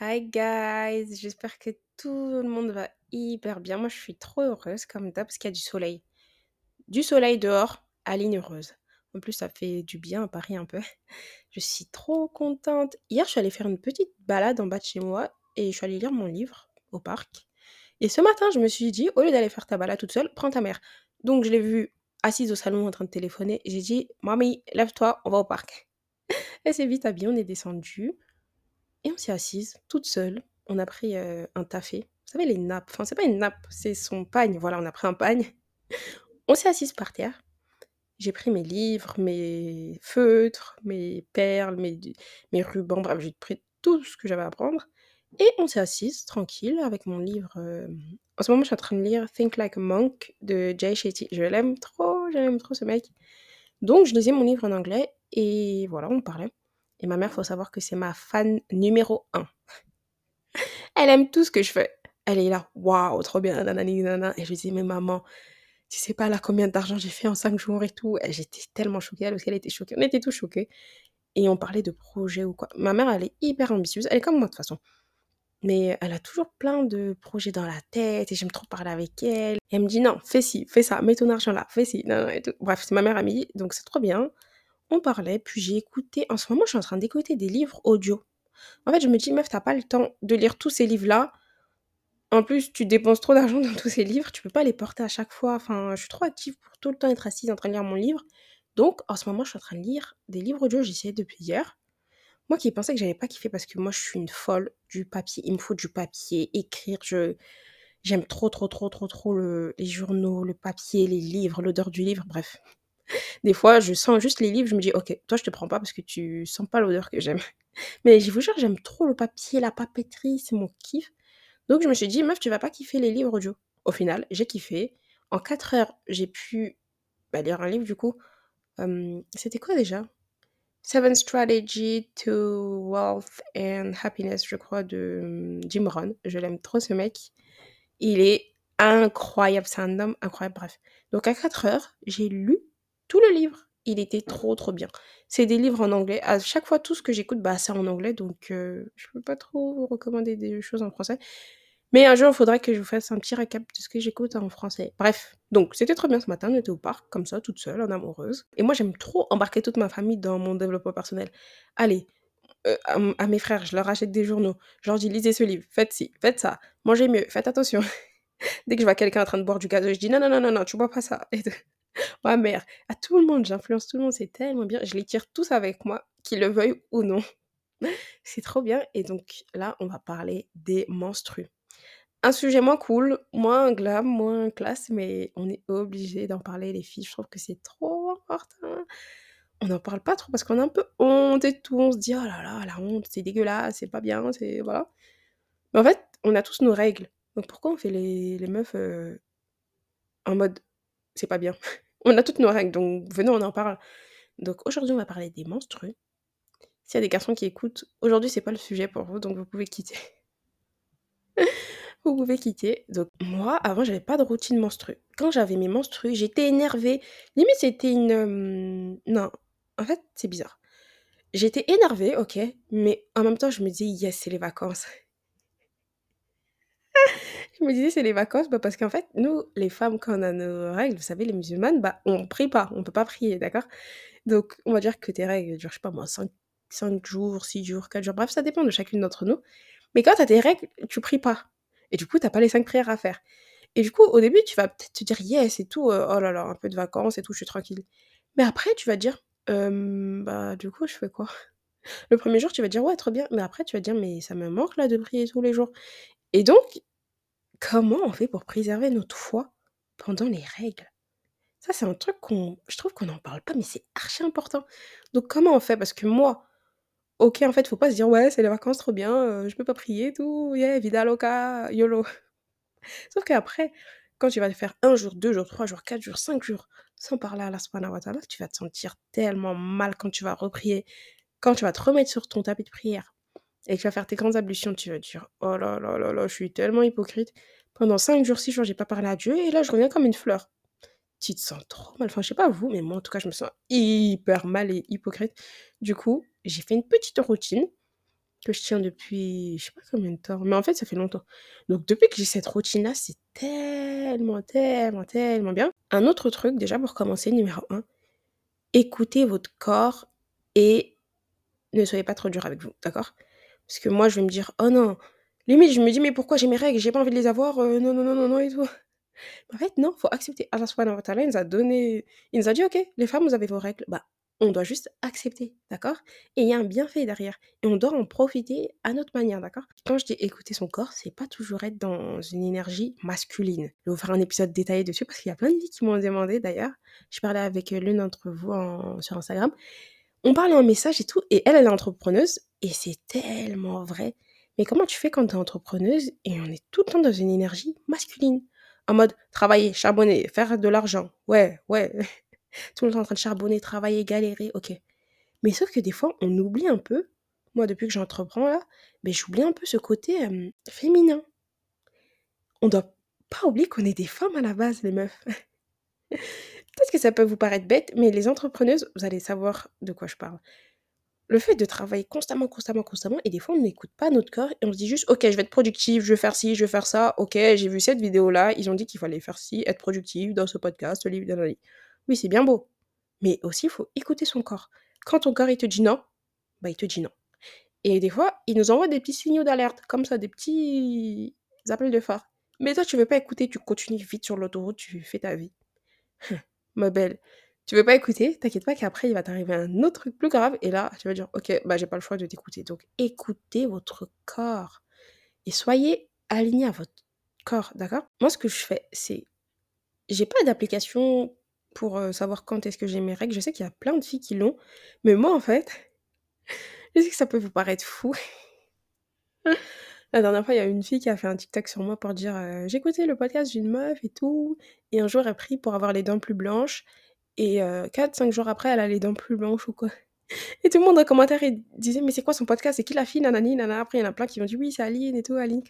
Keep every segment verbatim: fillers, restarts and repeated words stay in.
Hi guys, j'espère que tout le monde va hyper bien. Moi, je suis trop heureuse comme d'hab parce qu'il y a du soleil. Du soleil dehors, Aline heureuse. En plus, ça fait du bien à Paris un peu. Je suis trop contente. Hier, je suis allée faire une petite balade en bas de chez moi et je suis allée lire mon livre au parc. Et ce matin, je me suis dit, au lieu d'aller faire ta balade toute seule, prends ta mère. Donc, je l'ai vue assise au salon en train de téléphoner. J'ai dit, mamie, lève-toi, on va au parc. Elle s'est vite habillée, on est descendu. Et on s'est assise, toute seule. On a pris, heu, un café. Vous savez les nappes? Enfin, c'est pas une nappe, c'est son pagne. Voilà, on a pris un pagne. On s'est assises par terre. J'ai pris mes livres, mes feutres, mes perles, mes d mes rubans, bref, j'ai pris tout ce que j'avais à prendre et on s'est assises tranquille avec mon livre, hem en ce moment, je suis en train de lire Think Like a Monk de Jay Shetty. Je l'aime trop, j'aime trop ce mec. Donc je lisais mon livre en anglais et voilà, on parlait et ma mère, faut savoir que c'est ma fan numéro un. Elle aime tout ce que je fais. Elle est là: «Waouh, trop bien, nanani nanana» et je lui dis: «Mais maman, tu sais pas là combien d'argent j'ai fait en cinq jours et tout?» Et j'étais tellement choquée, elle aussi elle était choquée. On était tous choqués et on parlait de projets ou quoi. Ma mère, elle est hyper ambitieuse, elle est comme moi de toute façon, mais elle a toujours plein de projets dans la tête et j'aime trop parler avec elle. Et elle me dit: «Non, fais ci, fais ça, mets ton argent là, fais ci, non, non et tout». Bref, c'est ma meilleure amie, donc c'est trop bien. On parlait, puis j'ai écouté en ce moment, je suis en train d'écouter des livres audio. En fait, je me dis: «Meuf, tu as pas le temps de lire tous ces livres-là. En plus, tu dépenses trop d'argent dans tous ces livres, tu peux pas les porter à chaque fois». Enfin, je suis trop active pour tout le temps être assise en train de lire mon livre. Donc en ce moment, je suis en train de lire des livres audio, j'ai essayé depuis hier. Moi qui pensais que j'allais pas kiffer parce que moi, je suis une folle du papier. Il me faut du papier, écrire, je j'aime trop, trop, trop, trop, trop le les journaux, le papier, les livres, l'odeur du livre, bref. Des fois, je sens juste les livres, je me dis: «OK, toi, je te prends pas parce que tu sens pas l'odeur que j'aime». Mais je vous jure, j'aime trop le papier, la papeterie, c'est mon kiff. Donc je me suis dit: «Meuf, tu vas pas kiffer les livres audio». Au final, j'ai kiffé. En quatre heures, j'ai pu, bah, lire un livre du coup. Hem, c'était quoi déjà? Seven Strategy to Wealth and Happiness, je crois, de, mmh, Jim Rohn. Je l'aime trop ce mec. Il est incroyable, c'est un homme incroyable, bref. Donc à quatre heures, j'ai lu tout le livre. Il était trop, trop bien. C'est des livres en anglais. À chaque fois, tout ce que j'écoute, bah, c'est en anglais, donc heu, je peux pas trop vous recommander des choses en français. Mais un jour, il faudrait que je vous fasse un petit récap de ce que j'écoute en français. Bref, donc c'était trop bien ce matin, on était au parc, comme ça, toute seule, en amoureuse. Et moi, j'aime trop embarquer toute ma famille dans mon développement personnel. Allez, heu, à m à mes frères, je leur achète des journaux. Je leur dis: «Lisez ce livre, faites ci, faites ça, mangez mieux, faites attention». Dès que je vois quelqu'un en train de boire du gazeux, je dis: «Non, non, non, non, non, tu bois pas ça» et tout. Ma mère, à tout le monde, j'influence tout le monde, c'est tellement bien. Je les tire tous avec moi, qu'ils le veuillent ou non. C'est trop bien et donc là, on va parler des menstrues. Un sujet moins cool, moins glam, moins classe, mais on est obligé d'en parler les filles, je trouve que c'est trop important. On n'en parle pas trop parce qu'on a un peu honte et tout, on se dit: «Oh là là, la honte, c'est dégueulasse, c'est pas bien, c'est» voilà. Mais en fait, on a tous nos règles. Donc pourquoi on fait les les meufs, heu, en mode: «C'est pas bien»? On a toutes nos règles, donc venez, on en parle. Donc aujourd'hui, on va parler des menstrues. S'il y a des garçons qui écoutent, aujourd'hui, c'est pas le sujet pour vous, donc vous pouvez quitter. Vous pouvez quitter. Donc moi, avant, j'avais pas de routine menstrue. Quand j'avais mes menstrues, j'étais énervée. Limite, c'était une, hem non, en fait, c'est bizarre. J'étais énervée, OK, mais en même temps, je me disais: «Yes, c'est les vacances». Je me disais: «C'est les vacances», bah, parce qu'en fait, nous, les femmes, quand on a nos règles, vous savez, les musulmanes, bah, on prie pas, on peut pas prier, d'accord? Donc on va dire que tes règles durent, je sais pas moi, cinq cinq jours, six jours, quatre jours, bref, ça dépend de chacune d'entre nous. Mais quand tu as tes règles, tu pries pas et du coup, tu as pas les cinq prières à faire et du coup, au début, tu vas peut-être te dire: «Yes et tout, heu, oh là là, un peu de vacances et tout, je suis tranquille». Mais après, tu vas te dire: «Hem, bah, du coup, je fais quoi?» Le premier jour, tu vas dire: «Ouais, trop bien», mais après, tu vas te dire: «Mais ça me manque là de prier tous les jours» et donc comment on fait pour préserver notre foi pendant les règles? Ça, c'est un truc qu'on je trouve qu'on n'en parle pas, mais c'est archi important. Donc comment on fait? Parce que moi, OK, en fait, faut pas se dire: «Ouais, c'est les vacances, trop bien, heu, je peux pas prier et tout, yeah, vida loca, YOLO». Sauf qu'après, quand tu vas le faire un jour, deux jours, trois jours, quatre jours, cinq jours sans parler à Allah subhanahu wa ta'ala, tu vas te sentir tellement mal quand tu vas reprier, quand tu vas te remettre sur ton tapis de prière et que tu vas faire tes grandes ablutions, tu vas te dire: «Oh là là là là, je suis tellement hypocrite. Pendant cinq jours, six jours, j'ai pas parlé à Dieu et là, je reviens comme une fleur». Tu te sens trop mal. Enfin, je sais pas vous, mais moi, en tout cas, je me sens hyper mal et hypocrite. Du coup, j'ai fait une petite routine. que je tiens depuis je sais pas combien de temps, mais en fait, ça fait longtemps. Donc depuis que j'ai cette routine-là, c'est tellement, tellement, tellement bien. Un autre truc, déjà pour commencer, numéro un, écoutez votre corps et ne soyez pas trop dur avec vous, d'accord? Parce que moi, je vais me dire: «Oh non», limite je me dis: «Mais pourquoi j'ai mes règles? J'ai pas envie de les avoir, heu, non, non, non, non, non et tout». En fait, non, faut accepter. Allah subhanahu wa ta'ala, il nous a donné il nous a dit: «OK, les femmes, vous avez vos règles». Bah, on doit juste accepter, d'accord? Et il y a un bienfait derrière et on doit en profiter à notre manière, d'accord? Quand je dis écouter son corps, c'est pas toujours être dans une énergie masculine. Je vais vous faire un épisode détaillé dessus parce qu'il y a plein de filles qui m'ont demandé d'ailleurs. Je parlais avec, heu, l'une d'entre vous en sur Instagram. On parlait en message et tout et elle, elle est entrepreneuse et c'est tellement vrai. Mais comment tu fais quand tu es entrepreneuse et on est tout le temps dans une énergie masculine? En mode travailler, charbonner, faire de l'argent. Ouais, ouais, tout le temps en train de charbonner, travailler, galérer, OK. Mais sauf que des fois, on oublie un peu, moi depuis que j'entreprends là, beh, j'oublie un peu ce côté, hem, féminin. On doit pas oublier qu'on est des femmes à la base, les meufs. Peut-être que ça peut vous paraître bête, mais les entrepreneuses, vous allez savoir de quoi je parle. Le fait de travailler constamment, constamment, constamment et des fois on n'écoute pas notre corps et on se dit juste: «OK, je vais être productive, je vais faire ci, je vais faire ça. OK, j'ai vu cette vidéo-là, ils ont dit qu'il fallait faire ci, être productive dans ce podcast, li nanani». Oui, c'est bien beau, mais aussi il faut écouter son corps. Quand ton corps il te dit non, bah, il te dit non et des fois, il nous envoie des petits signaux d'alerte comme ça, des petits appels de phare. Mais toi tu veux pas écouter, tu continues vite sur l'autoroute, tu fais ta vie. Ma belle, tu veux pas écouter, t'inquiète pas qu'après il va t'arriver un autre truc plus grave et là, tu vas dire: «OK, bah, j'ai pas le choix de t'écouter». Donc écoutez votre corps et soyez alignés à votre corps, d'accord? Moi, ce que je fais, c'est j'ai pas d'application pour, heu, savoir quand est-ce que j'ai mes règles. Je sais qu'il y a plein de filles qui l'ont, mais moi, en fait, je sais que ça peut vous paraître fou. La dernière fois, il y a une fille qui a fait un TikTok sur moi pour dire, heu: «J'écoutais le podcast d'une meuf et tout et un jour elle prie pour avoir les dents plus blanches et heu, quatre cinq jours après, elle a les dents plus blanches ou quoi». Et tout le monde en commentaire, il disait: «Mais c'est quoi son podcast? C'est qui la fille? Nanani, nanana». Après, il y en a plein qui m'ont dit: «Oui, c'est Aline et tout, Aline».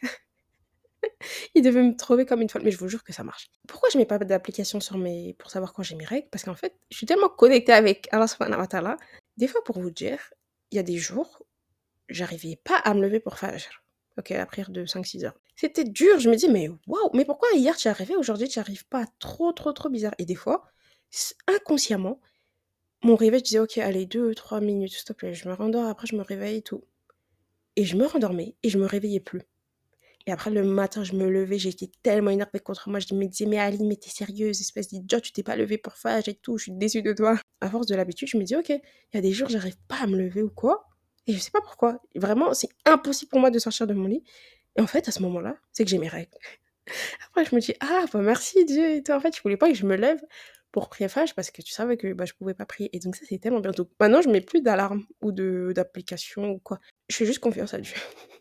Ils devaient me trouver comme une folle, mais je vous jure que ça marche. Pourquoi je mets pas d'application sur mes pour savoir quand j'ai mes règles? Parce qu'en fait, je suis tellement connectée avec Allah subhanahu wa ta'ala. Des fois, pour vous dire, il y a des jours, j'arrivais pas à me lever pour Fajr. OK, la prière de cinq six heures. C'était dur, je me dis: «Mais waouh, mais pourquoi hier tu y arrivais, aujourd'hui tu y arrives pas?» Trop, trop, trop bizarre et des fois, s inconsciemment, mon réveil, je disais: «OK, allez deux trois minutes, s'il te plaît, je me rendors, après je me réveille et tout». Et je me rendormais et je me réveillais plus. Et après le matin, je me levais, j'étais tellement énervée contre moi. Je me disais: «Mais Aline, mais tu sérieuse, espèce d'idiote, tu t'es pas levée pour Fajr et tout, je suis déçue de toi». À force de l'habitude, je me dis: «OK, il y a des jours, j'arrive pas à me lever ou quoi et je sais pas pourquoi. Vraiment, c'est impossible pour moi de sortir de mon lit» et en fait, à ce moment-là, c'est que j'ai mes règles. Après je me dis: «Ah bah merci Dieu et tout». En fait, je voulais pas que je me lève pour prier Fajr parce que tu savais que, bah, je pouvais pas prier et donc ça, c'est tellement bien. Donc maintenant, je mets plus d'alarme ou de d'application ou quoi. Je fais juste confiance à Dieu.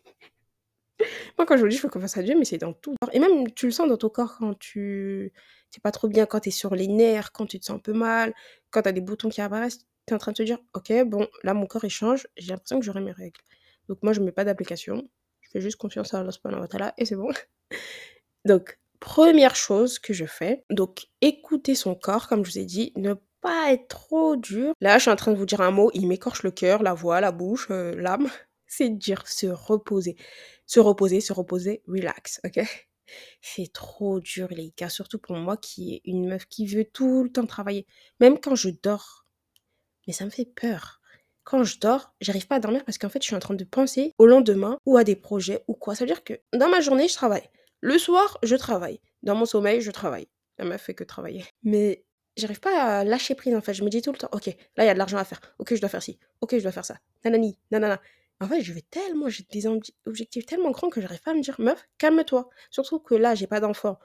Moi, quand je vous dis: «Je fais confiance à Dieu», mais c'est dans tout. Et même, tu le sens dans ton corps quand tu tu es pas trop bien, quand tu es sur les nerfs, quand tu te sens un peu mal, quand tu as des boutons qui apparaissent, tu es en train de te dire: «OK, bon, là, mon corps, il change, j'ai l'impression que j'aurai mes règles». Donc moi, je mets pas d'application, je fais juste confiance à Allah subhanahu wa ta'ala et c'est bon. Donc première chose que je fais, donc écouter son corps, comme je vous ai dit, ne pas être trop dur. Là, je suis en train de vous dire un mot, il m'écorche le cœur, la voix, la bouche, heu, l'âme. C'est de dire se reposer. Se reposer, se reposer, relax, OK? C'est trop dur les gars, surtout pour moi qui est une meuf qui veut tout le temps travailler. Même quand je dors, mais ça me fait peur. Quand je dors, j'arrive pas à dormir parce qu'en fait, je suis en train de penser au lendemain ou à des projets ou quoi. Ça veut dire que dans ma journée, je travaille. Le soir, je travaille. Dans mon sommeil, je travaille. La meuf fait que travailler. Mais j'arrive pas à lâcher prise en fait. Je me dis tout le temps, OK, là, il y a de l'argent à faire. OK, je dois faire ci. OK, je dois faire ça. Nanani, nanana. En fait, je vais tellement, j'ai des ambi- objectifs tellement grands que j'arrive pas à me dire, meuf, calme-toi. Surtout que là, j'ai pas d'enfant.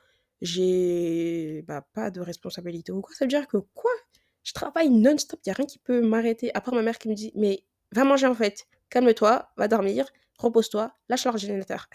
J'ai bah, pas de responsabilité ou quoi. Ça veut dire que quoi? Je travaille non-stop, il y a rien qui peut m'arrêter. À part ma mère qui me dit: «Mais va manger en fait, calme-toi, va dormir, repose-toi, lâche l'ordinateur».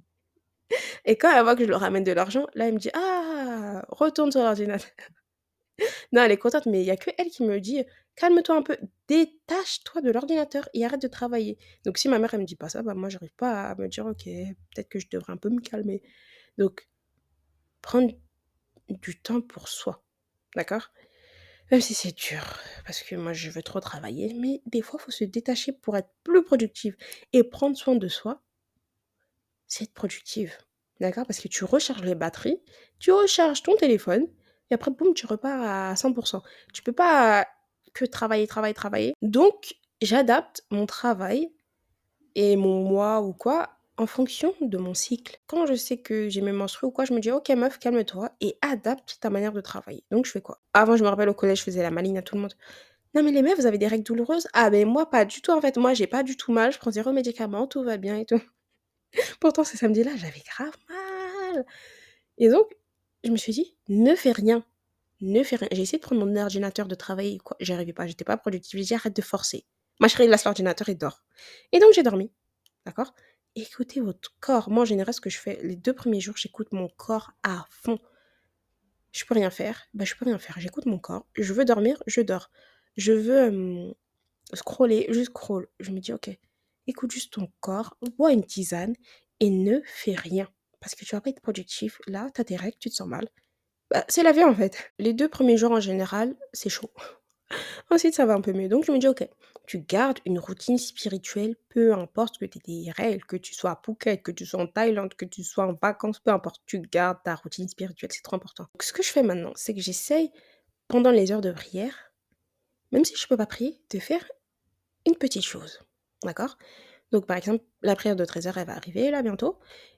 Et quand elle voit que je lui ramène de l'argent, là, elle me dit: «Ah, retourne sur l'ordinateur». Non, elle est contente, mais il y a que elle qui me dit: «Calme-toi un peu, détache-toi de l'ordinateur et arrête de travailler». Donc si ma mère, elle me dit pas ça, bah, moi, j'arrive pas à me dire: «OK, peut-être que je devrais un peu me calmer». Donc prendre du temps pour soi, d'accord? Même si c'est dur, parce que moi je veux trop travailler, mais des fois, il faut se détacher pour être plus productive et prendre soin de soi, c'est être productive. D'accord? Parce que tu recharges les batteries, tu recharges ton téléphone et après boum, tu repars à cent pour cent. Tu peux pas que travailler, travailler, travailler. Donc j'adapte mon travail et mon mois ou quoi en fonction de mon cycle. Quand je sais que j'ai mes menstrues ou quoi, je me dis: «OK meuf, calme-toi et adapte ta manière de travailler». Donc je fais quoi? Avant, je me rappelle au collège, je faisais la maline à tout le monde: «Non mais les meufs, vous avez des règles douloureuses?» «Ah ben moi pas du tout en fait, moi j'ai pas du tout mal, je prends zéro médicament, tout va bien et tout». Pourtant ce samedi-là, j'avais grave mal et donc je me suis dit: «Ne fais rien, ne fais rien». J'ai essayé de prendre mon ordinateur, de travailler quoi, j'y arrivais pas, j'étais pas productive. J'ai dit: «Arrête de forcer. Ma chérie, laisse l'ordinateur et dors» et donc j'ai dormi. D'accord? Écoutez votre corps. Moi, en général, ce que je fais les deux premiers jours, j'écoute mon corps à fond. Je peux rien faire, bah, je peux rien faire. J'écoute mon corps. Je veux dormir, je dors. Je veux, hem, scroller, je scrolle. Je me dis: «OK, écoute juste ton corps, bois une tisane et ne fais rien». Parce que tu vas pas être productif. Là, tu as tes règles, tu te sens mal. Bah, c'est la vie, en fait. Les deux premiers jours, en général, c'est chaud. Ensuite, ça va un peu mieux. Donc je me dis: «OK, tu gardes une routine spirituelle, peu importe que tu aies des règles, que tu sois à Phuket, que tu sois en Thaïlande, que tu sois en vacances, peu importe, tu gardes ta routine spirituelle, c'est trop important». Donc ce que je fais maintenant, c'est que j'essaye, pendant les heures de prière, même si je peux pas prier, de faire une petite chose. D'accord? Donc par exemple, la prière de treize heures, elle va arriver là bientôt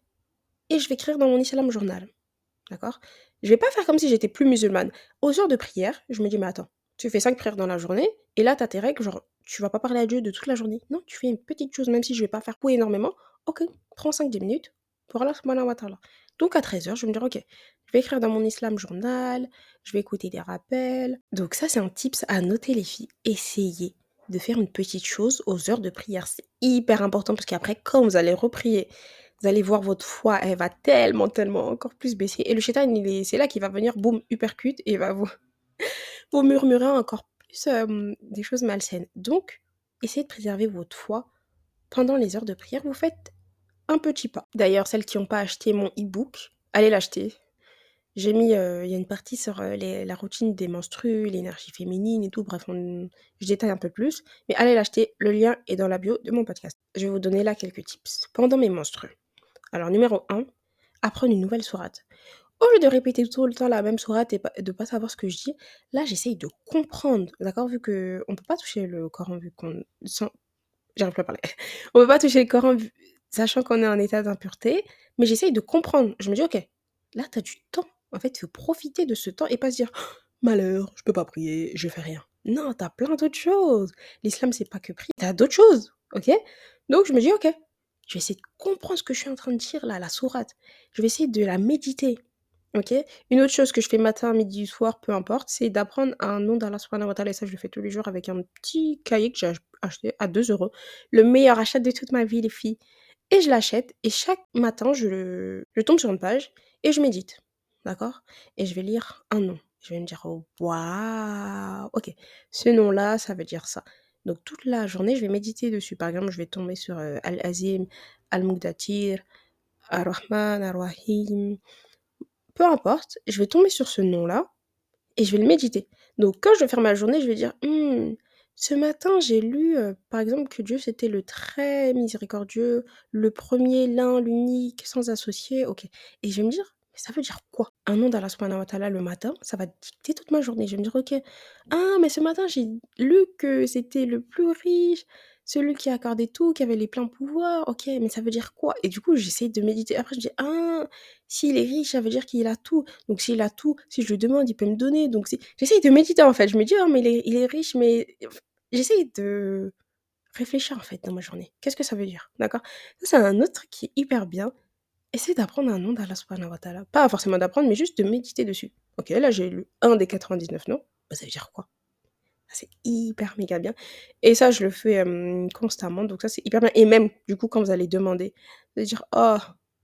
et je vais écrire dans mon Islam Journal. D'accord? Je vais pas faire comme si j'étais plus musulmane. Aux heures de prière, je me dis: «Mais attends, tu fais cinq prières dans la journée et là, tu as tes règles, genre, tu vas pas parler à Dieu de toute la journée. Non, tu fais une petite chose, même si je vais pas faire pour énormément. OK, prends cinq dix minutes pour Allah subhanahu wa ta'ala». Donc à treize heures, je vais me dire: «OK, je vais écrire dans mon Islam Journal, je vais écouter des rappels». Donc ça, c'est un tips à noter les filles. Essayez de faire une petite chose aux heures de prière. C'est hyper important parce qu'après, quand vous allez reprier, vous allez voir votre foi, elle va tellement, tellement encore plus baisser et le shaitan, il est c'est là qu'il va venir, boum, uppercut et il va vous vous murmurer encore plus, hem, des choses malsaines. Donc, essayez de préserver votre foi pendant les heures de prière. Vous faites un petit pas. D'ailleurs, celles qui ont pas acheté mon e-book, allez l'acheter. J'ai mis, heu, il y a une partie sur, heu, les la routine des menstrues, l'énergie féminine et tout, bref, on je détaille un peu plus, mais allez l'acheter, le lien est dans la bio de mon podcast. Je vais vous donner là quelques tips. Pendant mes menstrues, alors numéro un, apprendre une nouvelle sourate. Au lieu de répéter tout le temps la même sourate et pas de pas savoir ce que je dis, là j'essaye de comprendre, d'accord? Vu qu'on peut pas toucher le Coran vu qu'on sans j'arrive plus à parler. On peut pas toucher le Coran vu sachant qu'on est en état d'impureté, mais j'essaye de comprendre. Je me dis: «OK, là tu as du temps, en fait, il faut profiter de ce temps et pas se dire: «Oh, malheur, je peux pas prier, je fais rien». Non, tu as plein d'autres choses. L'islam, c'est pas que prier, tu as d'autres choses, OK? Donc je me dis: «OK, je vais essayer de comprendre ce que je suis en train de dire là, la sourate. Je vais essayer de la méditer». OK? Une autre chose que je fais matin, midi, soir, peu importe, c'est d'apprendre un nom d'Allah subhanahu wa ta'ala et ça, je le fais tous les jours avec un petit cahier que j'ai ach acheté à deux euros. Le meilleur achat de toute ma vie, les filles et je l'achète et chaque matin, je le je tombe sur une page et je médite, d'accord? Et je vais lire un nom. Je vais me dire: «Oh waouh! OK, ce nom-là, ça veut dire ça». Donc toute la journée, je vais méditer dessus. Par exemple, je vais tomber sur, heu, Al-Azim, Al-Muqtadir, Ar-Rahman, Ar-Rahim, peu importe, je vais tomber sur ce nom-là et je vais le méditer. Donc quand je vais faire ma journée, je vais dire: «Mmh, ce matin, j'ai lu, heu, par exemple, que Dieu, c'était le très miséricordieux, le premier, l'un, l'unique, sans associé». OK et je vais me dire: «Mais ça veut dire quoi?» Un nom d'Allah subhanahu wa ta'ala le matin, ça va dicter toute ma journée. Je vais me dire: «OK, ah mais ce matin, j'ai lu que c'était le plus riche, celui qui accordait tout, qui avait les pleins pouvoirs. OK, mais ça veut dire quoi?» Et du coup, j'essaye de méditer. Après, je dis: «Ah, s'il est riche, ça veut dire qu'il a tout. Donc s'il a tout, si je lui demande, il peut me donner. Donc si» j'essaye de méditer, en fait. Je me dis: «Oh mais il est il est riche, mais» j'essaye de réfléchir, en fait, dans ma journée. Qu'est-ce que ça veut dire? D'accord? Ça, c'est un autre truc qui est hyper bien. Essaie d'apprendre un nom d'Allah subhanahu wa ta'ala. Pas forcément d'apprendre, mais juste de méditer dessus. OK, là, j'ai lu un des quatre-vingt-dix-neuf noms. Bah, ça veut dire quoi? C'est hyper méga bien et ça, je le fais, hem, constamment, donc ça, c'est hyper bien et même, du coup, quand vous allez demander, de dire: «Oh,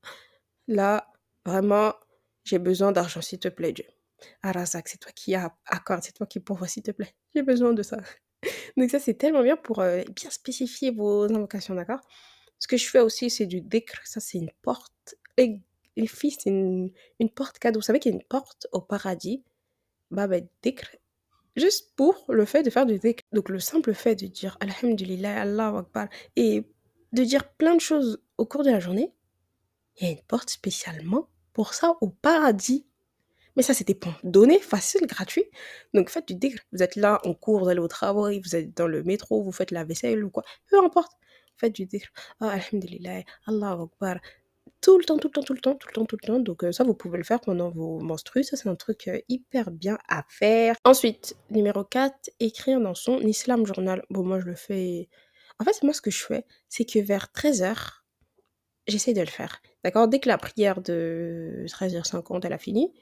là, vraiment, j'ai besoin d'argent, s'il te plaît, Dieu. Ah Razak, c'est toi qui a accorde, c'est toi qui pourvois, s'il te plaît. J'ai besoin de ça». Donc ça, c'est tellement bien pour, heu, bien spécifier vos invocations, d'accord? Ce que je fais aussi, c'est du dhikr, ça, c'est une porte et les filles, c'est une une porte cadeau. Vous savez qu'il y a une porte au paradis, bab el dhikr juste pour le fait de faire du dhikr. Donc le simple fait de dire Alhamdulillah, Allahu Akbar et de dire plein de choses au cours de la journée, il y a une porte spécialement pour ça au paradis. Mais ça, c'était pour donner, facile, gratuit. Donc faites du dhikr. Vous êtes là en cours, vous allez au travail, vous êtes dans le métro, vous faites la vaisselle ou quoi, peu importe. Faites du dhikr. Ah, Alhamdulillah, Allahu Akbar. Tout le temps, tout le temps, tout le temps, tout le temps, tout le temps. Donc, heu, ça, vous pouvez le faire pendant vos menstrues. Ça, c'est un truc, heu, hyper bien à faire. Ensuite, numéro quatre, écrire dans son Islam Journal. Bon, moi, je le fais en fait, moi, ce que je fais, c'est que vers treize heures, j'essaie de le faire. D'accord? Dès que la prière de treize heures cinquante, elle a fini,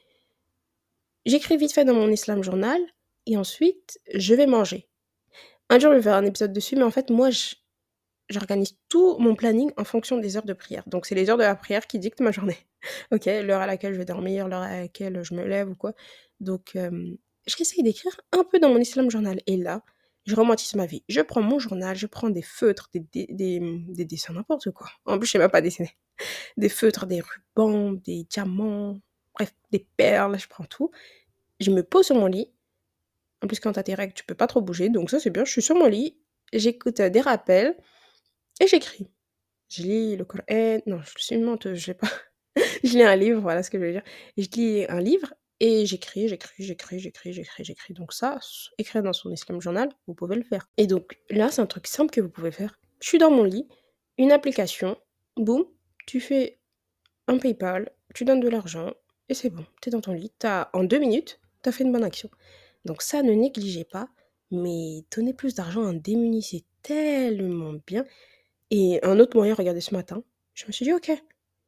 j'écris vite fait dans mon Islam Journal et ensuite, je vais manger. Un jour, je vais faire un épisode dessus, mais en fait, moi, je j'organise tout mon planning en fonction des heures de prière. Donc c'est les heures de la prière qui dictent ma journée. OK, l'heure à laquelle je vais dormir, l'heure à laquelle je me lève ou quoi. Donc hem, j'essaye d'écrire un peu dans mon Islam Journal et là, je romantise ma vie. Je prends mon journal, je prends des feutres, des des des, mmh, des dessins, n'importe quoi. En plus, je sais même pas dessiner. Des feutres, des rubans, des diamants, bref, des perles, je prends tout. Je me pose sur mon lit. En plus, quand tu as tes règles, tu peux pas trop bouger, donc ça, c'est bien. Je suis sur mon lit, j'écoute, heu, des rappels et j'écris. Je lis le Coran, non, je suis une menteuse, je sais pas. Je lis un livre, voilà ce que je veux dire. Je lis un livre et j'écris, j'écris, j'écris, j'écris, j'écris, j'écris. Donc ça, s écrire dans son Islam Journal, vous pouvez le faire. Et donc là, c'est un truc simple que vous pouvez faire. Je suis dans mon lit, une application, boum, tu fais un PayPal, tu donnes de l'argent et c'est bon. Tu es dans ton lit, tu as en deux minutes, tu as fait une bonne action. Donc ça, ne négligez pas, mais donner plus d'argent à un démuni, c'est tellement bien. Et un autre moyen, regardez ce matin, je me suis dit: «OK,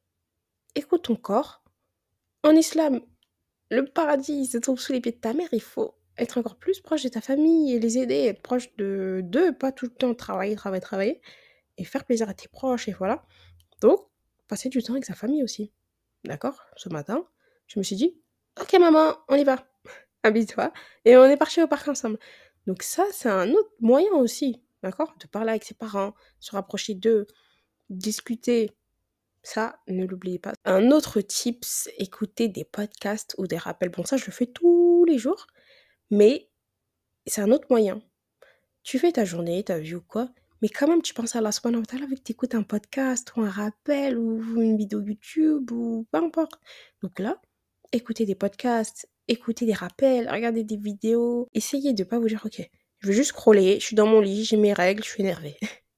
écoute ton corps. En islam, le paradis il se trouve sous les pieds de ta mère, il faut être encore plus proche de ta famille et les aider, être proche de d'eux, pas tout le temps travailler, travailler, travailler et faire plaisir à tes proches et voilà. Donc passer du temps avec sa famille aussi». D'accord? Ce matin, je me suis dit: «OK maman, on y va, habille-toi» et on est partis au parc ensemble. Donc ça, c'est un autre moyen aussi, d'accord? De parler avec ses parents, se rapprocher d'eux, discuter. Ça, ne l'oubliez pas. Un autre tips, écouter des podcasts ou des rappels. Bon, ça, je le fais tous les jours, mais c'est un autre moyen. Tu fais ta journée, ta vie ou quoi, mais quand même, tu penses à Allah subhanahu wa ta'ala vu que tu écoutes un podcast ou un rappel ou une vidéo YouTube ou peu importe. Donc là, écoutez des podcasts, écoutez des rappels, regardez des vidéos. Essayez de pas vous dire, ok, je veux juste scroller, je suis dans mon lit, j'ai mes règles, je suis énervée.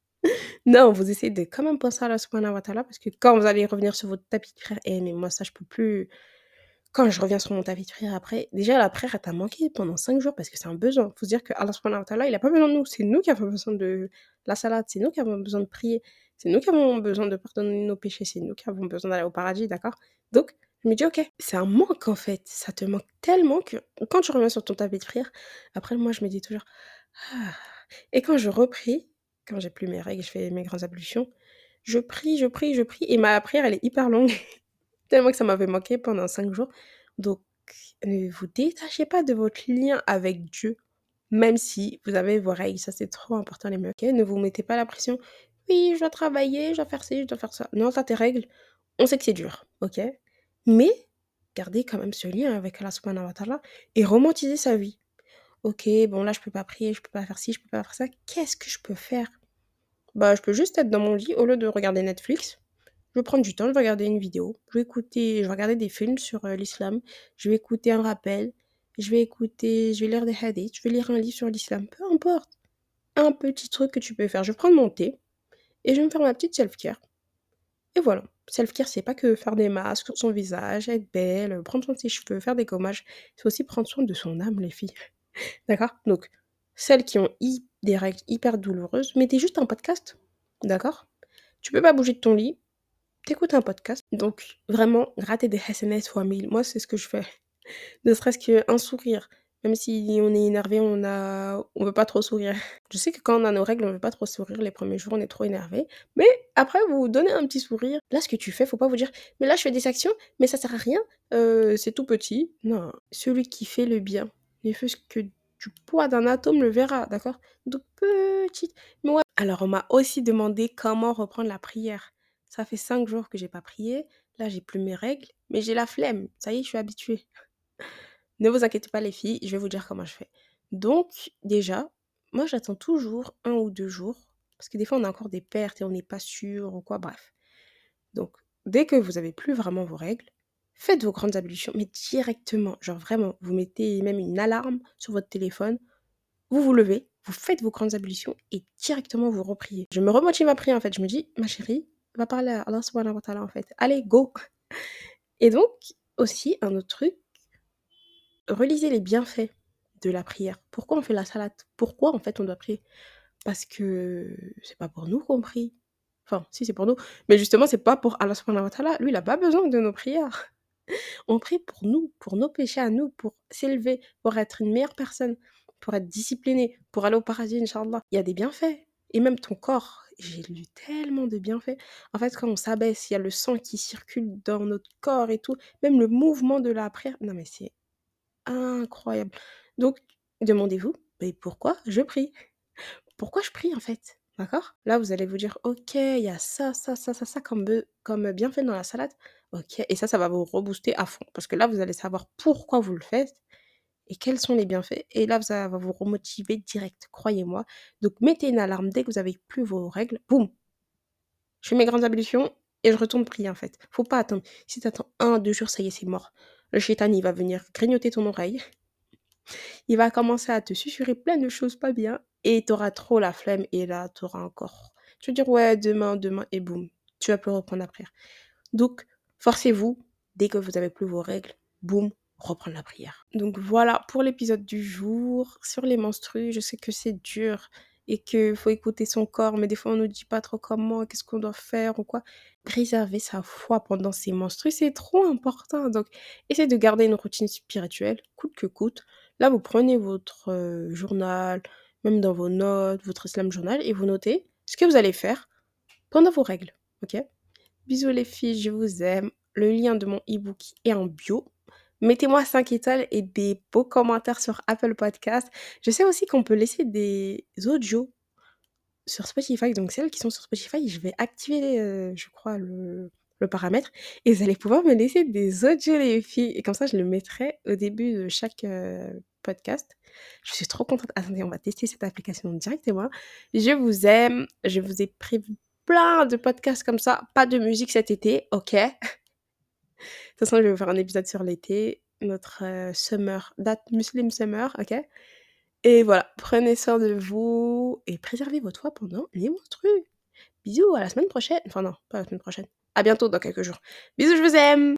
Non, vous essayez de quand même penser à Allah subhanahu wa ta'ala parce que quand vous allez revenir sur votre tapis de prière, eh mais moi ça je peux plus. Quand je reviens sur mon tapis de prière après, déjà la prière elle t'a manqué pendant cinq jours parce que c'est un besoin. Faut se dire que Allah subhanahu wa ta'ala, il a pas besoin de nous, c'est nous qui avons besoin de la salade, c'est nous qui avons besoin de prier, c'est nous qui avons besoin de pardonner nos péchés, c'est nous qui avons besoin d'aller au paradis, d'accord? Donc je me dis: «OK, c'est un manque en fait, ça te manque tellement que quand tu reviens sur ton tapis de prière, après moi je me dis toujours: «Ah» et quand je reprie, quand j'ai plus mes règles, je fais mes grandes ablutions, je prie, je prie, je prie et ma prière elle est hyper longue. Tellement que ça m'avait manqué pendant cinq jours. Donc, ne vous détachez pas de votre lien avec Dieu, même si vous avez vos règles. Ça, c'est trop important, les meufs. OK? Ne vous mettez pas la pression. Oui, je dois travailler, je dois faire ci, je dois faire ça. Non, tu tes règles. On sait que c'est dur. OK? Mais, gardez quand même ce lien avec Allah subhanahu wa ta'ala et romantisez sa vie. OK, bon, là, je peux pas prier, je peux pas faire ci, je peux pas faire ça. Qu'est-ce que je peux faire? Bah, je peux juste être dans mon lit au lieu de regarder Netflix. Je vais prendre du temps, je vais regarder une vidéo, je vais écouter je vais regarder des films sur, heu, l'islam, je vais écouter un rappel, je vais écouter je vais lire des hadiths, je vais lire un livre sur l'islam, peu importe. Un petit truc que tu peux faire. Je vais prendre mon thé et je vais me faire ma petite self-care et voilà. Self-care, c'est pas que faire des masques sur son visage, être belle, heu, prendre soin de ses cheveux, faire des gommages. C'est aussi prendre soin de son âme, les filles. D'accord? Donc, celles qui ont hy des règles hyper douloureuses, mettez juste un podcast, d'accord? Tu peux pas bouger de ton lit, t'écoutes un podcast, donc vraiment gratter des S M S fois mille. Moi, c'est ce que je fais. Ne serait-ce qu'un sourire, même si on est énervé, on a on veut pas trop sourire. Je sais que quand on a nos règles, on veut pas trop sourire, les premiers jours, on est trop énervé, mais après vous donnez un petit sourire. Là, ce que tu fais, faut pas vous dire: «Mais là, je fais des actions, mais ça sert à rien, heu, c'est tout petit». Non, celui qui fait le bien, ne fût-ce que du poids d'un atome le verra, d'accord? Donc petite mais ouais. Alors on m'a aussi demandé comment reprendre la prière. Ça fait cinq jours que j'ai pas prié, là j'ai plus mes règles, mais j'ai la flemme. Ça y est, je suis habituée. Ne vous inquiétez pas les filles, je vais vous dire comment je fais. Donc déjà, moi j'attends toujours un ou deux jours, parce que des fois on a encore des pertes et on n'est pas sûr ou quoi, bref. Donc dès que vous avez plus vraiment vos règles, faites vos grandes ablutions, mais directement, genre vraiment, vous mettez même une alarme sur votre téléphone, vous vous levez, vous faites vos grandes ablutions et directement vous repriez. Je me remotive à prier en fait, je me dis: «Ma chérie, va parler à Allah subhanahu wa ta'ala en fait. Allez, go!» Et donc aussi un autre truc, relisez les bienfaits de la prière. Pourquoi on fait la salate? Pourquoi en fait on doit prier? Parce que c'est pas pour nous qu'on prie. Enfin, si c'est pour nous, mais justement c'est pas pour Allah subhanahu wa ta'ala. Lui, il a pas besoin de nos prières. On prie pour nous, pour nos péchés à nous, pour s'élever, pour être une meilleure personne, pour être discipliné, pour aller au paradis, Inch'Allah. Il y a des bienfaits. Et même ton corps, j'ai lu tellement de bienfaits. En fait, quand on s'abaisse, il y a le sang qui circule dans notre corps et tout. Même le mouvement de la prière. Non, mais c'est incroyable. Donc, demandez-vous, mais pourquoi je prie? Pourquoi je prie en fait? D'accord? Là, vous allez vous dire: «OK, il y a ça, ça, ça, ça, ça comme be comme bienfait dans la salade. OK» et ça, ça va vous rebooster à fond parce que là, vous allez savoir pourquoi vous le faites et quels sont les bienfaits et là, ça va vous remotiver direct, croyez-moi. Donc mettez une alarme dès que vous avez plus vos règles, boum, je fais mes grandes ablutions et je retourne prier en fait. Faut pas attendre. Si tu attends un deux jours, ça y est, c'est mort. Le shétan, il va venir grignoter ton oreille. Il va commencer à te susurrer plein de choses pas bien et tu auras trop la flemme et là, tu auras encore tu vas dire: «Ouais, demain, demain» et boum, tu vas plus reprendre la prière. Donc forcez-vous, dès que vous avez plus vos règles, boum, reprendre la prière. Donc voilà pour l'épisode du jour sur les menstrues. Je sais que c'est dur et qu'il faut écouter son corps, mais des fois on nous dit pas trop comment, qu'est-ce qu'on doit faire ou quoi. Préserver sa foi pendant ces menstrues, c'est trop important. Donc essayez de garder une routine spirituelle, coûte que coûte. Là, vous prenez votre euh, journal, même dans vos notes, votre Islam journal, et vous notez ce que vous allez faire pendant vos règles. Ok? Bisous les filles, je vous aime. Le lien de mon e-book est en bio. Mettez-moi cinq étoiles et des beaux commentaires sur Apple Podcast. Je sais aussi qu'on peut laisser des audios sur Spotify. Donc celles qui sont sur Spotify, je vais activer, euh, je crois, le, le paramètre. Et vous allez pouvoir me laisser des audios les filles. Et comme ça, je le mettrai au début de chaque euh, podcast. Je suis trop contente. Attendez, on va tester cette application directement. Je vous aime. Je vous ai prévu plein de podcasts comme ça. Pas de musique cet été, ok? De toute façon, je vais vous faire un épisode sur l'été. Notre euh, summer, date Muslim summer, ok? Et voilà, prenez soin de vous et préservez votre foi pendant les menstrues. Bisous, à la semaine prochaine. Enfin non, pas la semaine prochaine. À bientôt dans quelques jours. Bisous, je vous aime!